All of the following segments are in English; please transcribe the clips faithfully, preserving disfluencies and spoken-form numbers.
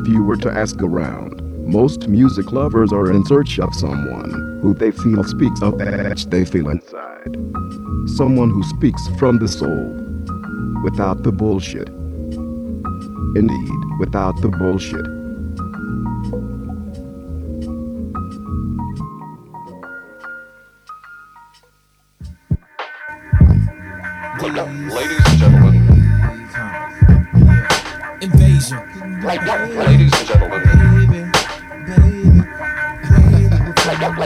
If you were to ask around, most music lovers are in search of someone who they feel speaks of that they feel inside. Someone who speaks from the soul, without the bullshit. Indeed, without the bullshit. Ladies and gentlemen. Invasion. Ladies and gentlemen. Get 'em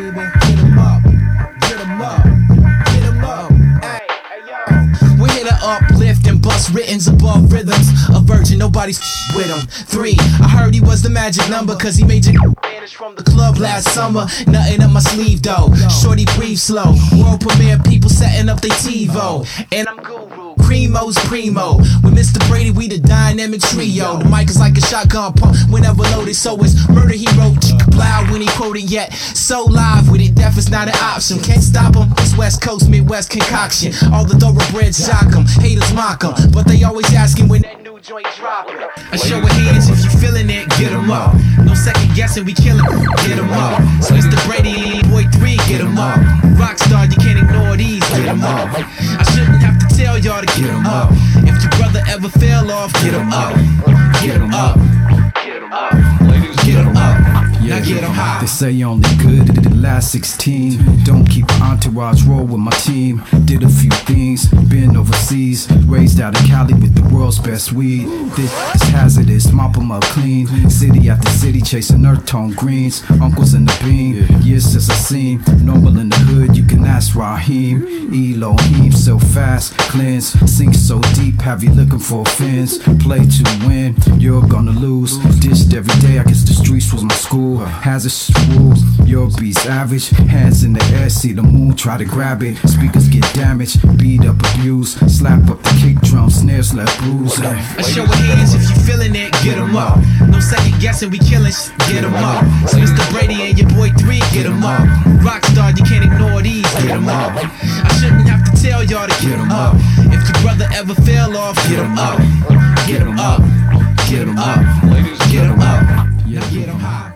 up. Get 'em up. Get 'em up. Hey, hey, yo. We're here to uplift and bust writtens above rhythms. A virgin, nobody's with him. Three, I heard he was the magic number, cause he made you vanish from the club last summer. Nothing up my sleeve though. Shorty breathe slow. World premiere people setting up they TiVo. And I'm guru. Cremo's primo. With Mister Brady, we the dynamic trio. The mic is like a shotgun pump whenever loaded. So it's murder he wrote. Plow when he quoted yet. So live with it, death is not an option. Can't stop him. It's West Coast, Midwest concoction. All the thoroughbreds jock him. Haters mock him. But they always asking when that new joint dropping. A show of hands if you feeling it, get 'em up. No second guessing, we killing it, get 'em up. So Mister Brady, boy three, get 'em up. Rockstar, you can't ignore these, get 'em up. I shouldn't have to tell y'all to get 'em up. If your brother ever fell off, get 'em up. Get 'em up. Get 'em up. Ladies, get 'em up. Now get 'em high. They say you're only good at the last sixteen. Don't keep an entourage, roll with my team. Did a few things, been overseas. Raised out in Cali with the world's best weed. This is hazardous, mop 'em up clean. City after city chasing earth tone greens. Uncles in the beam, years since I seen. Normal in the hood, you can ask Raheem. Elohim, so fast, cleanse. Sink so deep, have you looking for fins. Play to win, you're gonna lose. Dished every day, I guess the streets was my school. Hazardous rules, your beats average. Hands in the air, see the moon, try to grab it. Speakers get damaged, beat up, abused. Slap up the kick drum, snares left bruised. A show of hands if you feeling it, get 'em up. No second guessing, we killing sh- get 'em up. So Mister Brady and your boy three, get 'em up. Rockstar, you can't ignore these, get 'em up. I shouldn't have to tell y'all to get 'em up. If your brother ever fell off, get 'em up. Get 'em up. Get 'em up. Ladies, get 'em up. Now get 'em high.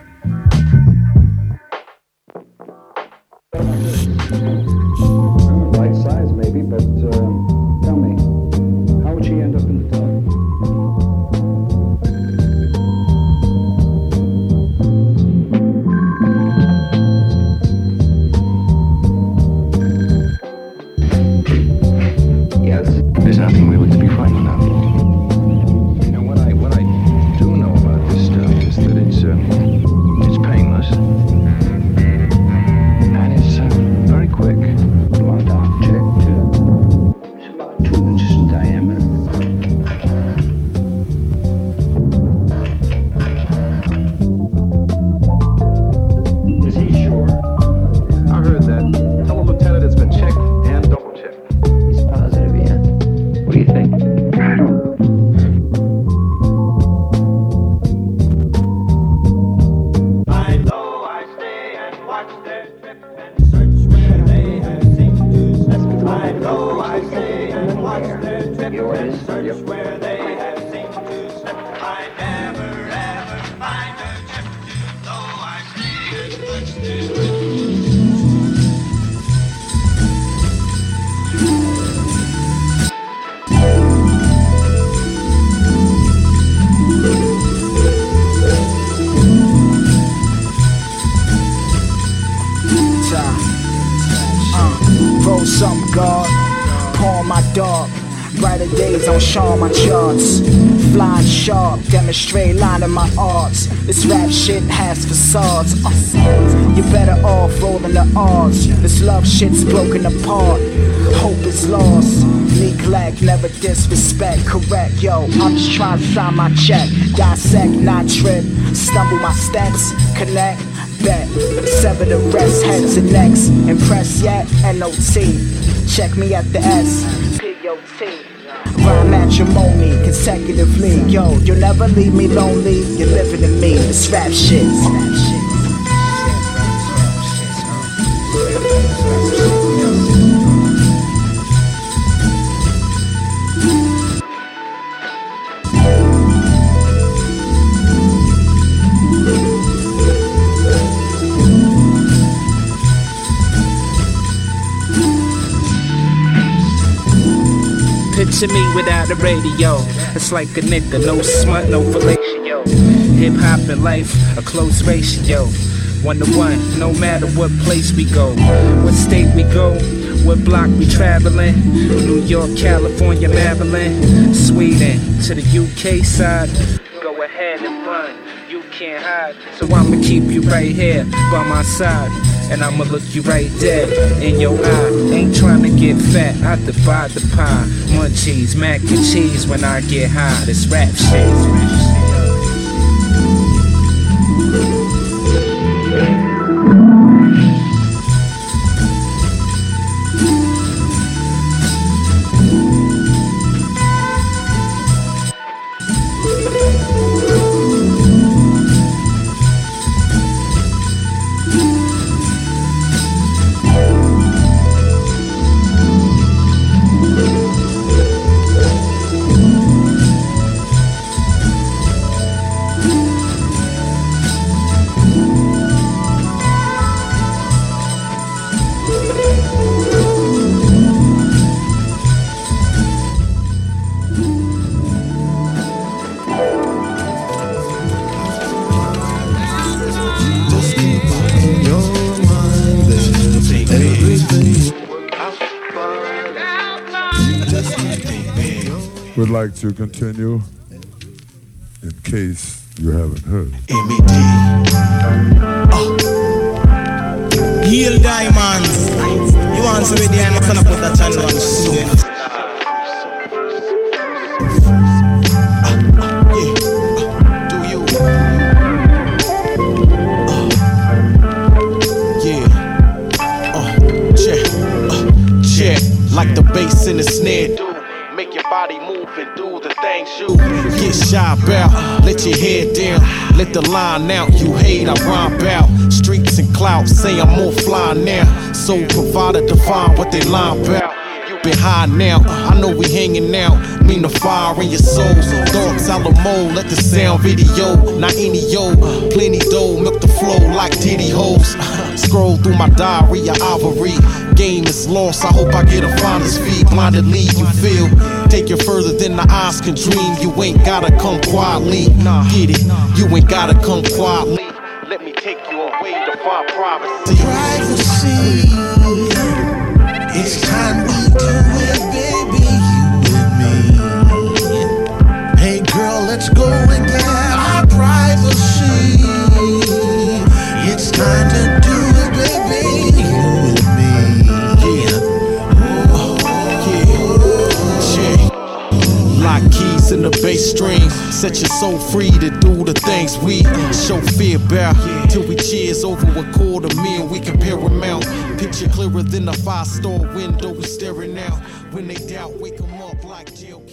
Right size maybe, but uh, tell me, how would she end up in the tub? Yes, there's nothing really to be frightened of. You know, what I what I do know about this stuff is that it's uh, it's painless and it's uh, very quick. Come on, Doc, check. Uh, it's about two inches in diameter. Is he sure? I heard that. Tell the lieutenant it's been checked and double checked. He's positive, yeah. What do you think? I don't know. I know I stay and watch their trip and search where they have seemed to slip. I know I stay and watch their trip and search where they have seemed to slip. I never ever find a chip, though I stay and watch their trip. Uh, roll some guard, pawn my dog. Brighter days on Shaw my charts. Flying sharp, demonstrate line in my arts. This rap shit has facades. Uh, you're better off rolling the odds. This love shit's broken apart. Hope is lost. Neglect, never disrespect. Correct, yo. I'm just trying to sign my check. Dissect, not trip. Stumble my steps. Connect. Bet, sever the rest, heads and necks. Impressed yet? N O T. Check me at the S. P O T. Rhyme matrimony consecutively. Yo, you'll never leave me lonely. You're living in me. This rap shit. Picture me without a radio. It's like a nigga, no smut, no fellatio. Hip hop and life, a close ratio. One to one, no matter what place we go, what state we go, what block we traveling. New York, California, Maryland, Sweden to the U K side. Go ahead and run, you can't hide. So I'ma keep you right here by my side, and I'ma look you right dead in your eye. Ain't trying to get fat, I divide the pie. Munchies, mac and cheese when I get high. This rap shit. Would like to continue in case you haven't heard. M E D. Oh. Heal Diamonds. You want to be the I'm gonna put that channel on soon. Like the bass in the snare do, make your body move and do the things you get shy about, let your head down, let the line out, you hate, I rhyme about streets and clouds, say I'm more fly now, so provider define what they line about. Been high now, I know we hanging out. Mean the fire in your soul. Thoughts Alamo, let the sound video. Not any yo, plenty dough, milk the flow like titty hoes. Scroll through my diary of ivory. Game is lost, I hope I get a finder's fee. Blindedly you feel, take it further than the eyes can dream. You ain't gotta come quietly, get it, you ain't gotta come quietly. Let me take you away to find privacy. Privacy, it's time we do it, baby, you and me. Hey girl, let's go and get our privacy. It's time to do it, baby, you and me. Yeah, oh, yeah, yeah. Lock keys in the bass string, set your soul free to do the things we show fear about. Till we cheers over a quarter meal, we can paramount. Picture clearer than a five-star window we staring out. When they doubt, wake 'em up like jail.